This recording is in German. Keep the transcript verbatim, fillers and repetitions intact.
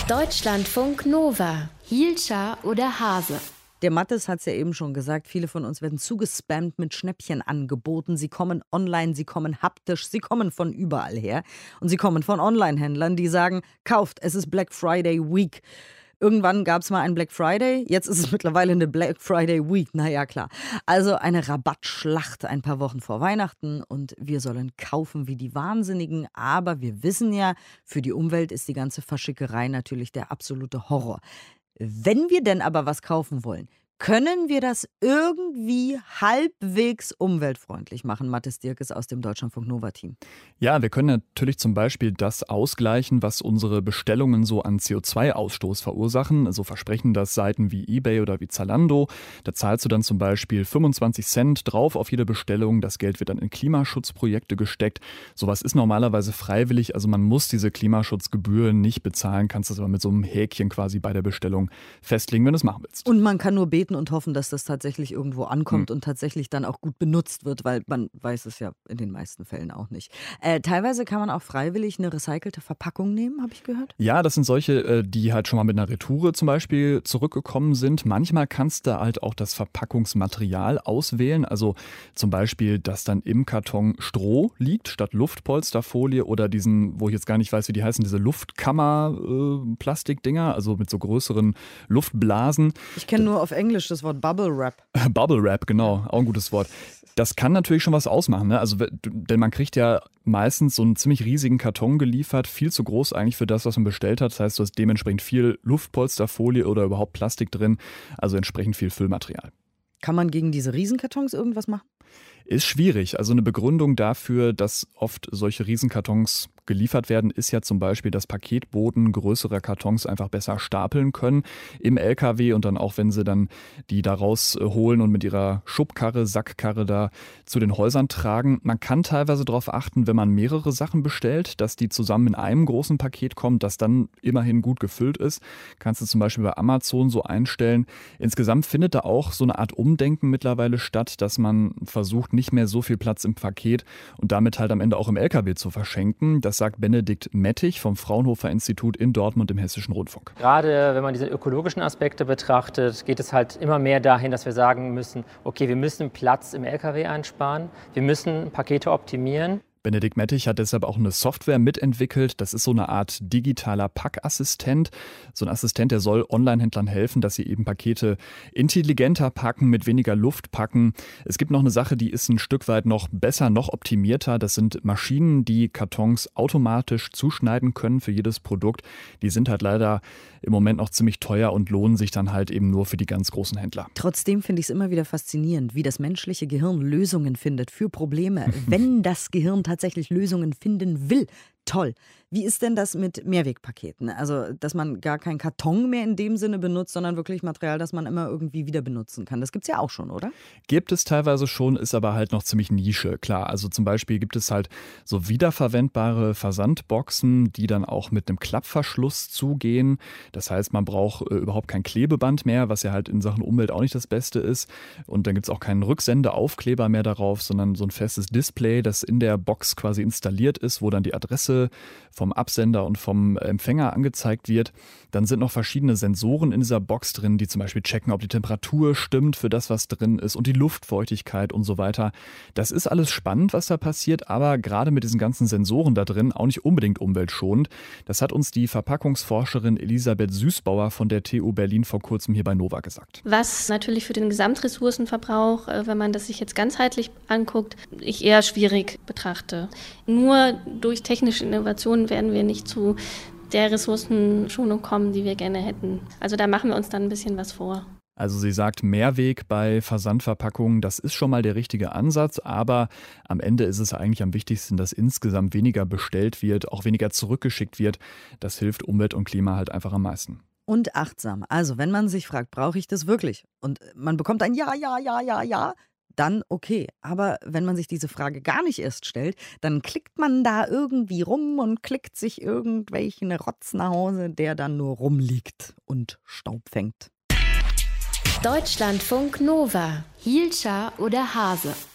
Deutschlandfunk Nova. Hielscher oder Hase? Der Mathis hat es ja eben schon gesagt, viele von uns werden zugespammt mit Schnäppchenangeboten. Sie kommen online, sie kommen haptisch, sie kommen von überall her. Und sie kommen von Online-Händlern, die sagen, kauft, es ist Black Friday Week. Irgendwann gab es mal einen Black Friday, jetzt ist es mittlerweile eine Black Friday Week. Naja, klar. Also eine Rabattschlacht ein paar Wochen vor Weihnachten und wir sollen kaufen wie die Wahnsinnigen. Aber wir wissen ja, für die Umwelt ist die ganze Verschickerei natürlich der absolute Horror. Wenn wir denn aber was kaufen wollen, können wir das irgendwie halbwegs umweltfreundlich machen? Mathis Dirkes aus dem Deutschlandfunk Nova Team. Ja, wir können natürlich zum Beispiel das ausgleichen, was unsere Bestellungen so an C O zwei Ausstoß verursachen. Also versprechen das Seiten wie eBay oder wie Zalando. Da zahlst du dann zum Beispiel fünfundzwanzig Cent drauf auf jede Bestellung. Das Geld wird dann in Klimaschutzprojekte gesteckt. Sowas ist normalerweise freiwillig. Also man muss diese Klimaschutzgebühren nicht bezahlen, kannst das aber mit so einem Häkchen quasi bei der Bestellung festlegen, wenn du es machen willst. Und man kann nur beten und hoffen, dass das tatsächlich irgendwo ankommt hm. und tatsächlich dann auch gut benutzt wird, weil man weiß es ja in den meisten Fällen auch nicht. Äh, teilweise kann man auch freiwillig eine recycelte Verpackung nehmen, habe ich gehört. Ja, das sind solche, die halt schon mal mit einer Retoure zum Beispiel zurückgekommen sind. Manchmal kannst du halt auch das Verpackungsmaterial auswählen, also zum Beispiel, dass dann im Karton Stroh liegt statt Luftpolsterfolie oder diesen, wo ich jetzt gar nicht weiß, wie die heißen, diese Luftkammer-Plastikdinger, äh, also mit so größeren Luftblasen. Ich kenne nur auf Englisch das Wort Bubble Wrap. Bubble Wrap, genau, auch ein gutes Wort. Das kann natürlich schon was ausmachen, ne? Also, denn man kriegt ja meistens so einen ziemlich riesigen Karton geliefert, viel zu groß eigentlich für das, was man bestellt hat. Das heißt, du hast dementsprechend viel Luftpolsterfolie oder überhaupt Plastik drin, also entsprechend viel Füllmaterial. Kann man gegen diese Riesenkartons irgendwas machen? Ist schwierig. Also eine Begründung dafür, dass oft solche Riesenkartons geliefert werden, ist ja zum Beispiel, dass Paketboten größere Kartons einfach besser stapeln können im L K W und dann auch, wenn sie dann die da rausholen und mit ihrer Schubkarre, Sackkarre da zu den Häusern tragen. Man kann teilweise darauf achten, wenn man mehrere Sachen bestellt, dass die zusammen in einem großen Paket kommen, das dann immerhin gut gefüllt ist. Kannst du zum Beispiel bei Amazon so einstellen. Insgesamt findet da auch so eine Art Umdenken mittlerweile statt, dass man versucht, nicht mehr so viel Platz im Paket und damit halt am Ende auch im L K W zu verschenken. Das sagt Benedikt Mettich vom Fraunhofer Institut in Dortmund im Hessischen Rundfunk. Gerade wenn man diese ökologischen Aspekte betrachtet, geht es halt immer mehr dahin, dass wir sagen müssen, okay, wir müssen Platz im L K W einsparen, wir müssen Pakete optimieren. Benedikt Mettich hat deshalb auch eine Software mitentwickelt. Das ist so eine Art digitaler Packassistent. So ein Assistent, der soll Online-Händlern helfen, dass sie eben Pakete intelligenter packen, mit weniger Luft packen. Es gibt noch eine Sache, die ist ein Stück weit noch besser, noch optimierter. Das sind Maschinen, die Kartons automatisch zuschneiden können für jedes Produkt. Die sind halt leider im Moment noch ziemlich teuer und lohnen sich dann halt eben nur für die ganz großen Händler. Trotzdem finde ich es immer wieder faszinierend, wie das menschliche Gehirn Lösungen findet für Probleme, wenn das Gehirn tatsächlich Lösungen finden will. Toll. Wie ist denn das mit Mehrwegpaketen? Also, dass man gar keinen Karton mehr in dem Sinne benutzt, sondern wirklich Material, das man immer irgendwie wieder benutzen kann. Das gibt es ja auch schon, oder? Gibt es teilweise schon, ist aber halt noch ziemlich Nische. Klar, also zum Beispiel gibt es halt so wiederverwendbare Versandboxen, die dann auch mit einem Klappverschluss zugehen. Das heißt, man braucht äh, überhaupt kein Klebeband mehr, was ja halt in Sachen Umwelt auch nicht das Beste ist. Und dann gibt es auch keinen Rücksendeaufkleber mehr darauf, sondern so ein festes Display, das in der Box quasi installiert ist, wo dann die Adresse vom Absender und vom Empfänger angezeigt wird. Dann sind noch verschiedene Sensoren in dieser Box drin, die zum Beispiel checken, ob die Temperatur stimmt für das, was drin ist und die Luftfeuchtigkeit und so weiter. Das ist alles spannend, was da passiert, aber gerade mit diesen ganzen Sensoren da drin auch nicht unbedingt umweltschonend. Das hat uns die Verpackungsforscherin Elisabeth Süßbauer von der T U Berlin vor kurzem hier bei Nova gesagt. Was natürlich für den Gesamtressourcenverbrauch, wenn man das sich jetzt ganzheitlich anguckt, ich eher schwierig betrachte. Nur durch technische Innovationen werden wir nicht zu der Ressourcenschonung kommen, die wir gerne hätten. Also da machen wir uns dann ein bisschen was vor. Also sie sagt, Mehrweg bei Versandverpackungen, das ist schon mal der richtige Ansatz, aber am Ende ist es eigentlich am wichtigsten, dass insgesamt weniger bestellt wird, auch weniger zurückgeschickt wird. Das hilft Umwelt und Klima halt einfach am meisten. Und achtsam. Also wenn man sich fragt, brauche ich das wirklich? Und man bekommt ein Ja, Ja, Ja, Ja, Ja, dann okay. Aber wenn man sich diese Frage gar nicht erst stellt, dann klickt man da irgendwie rum und klickt sich irgendwelchen Rotz nach Hause, der dann nur rumliegt und Staub fängt. Deutschlandfunk Nova. Hielscher oder Hase?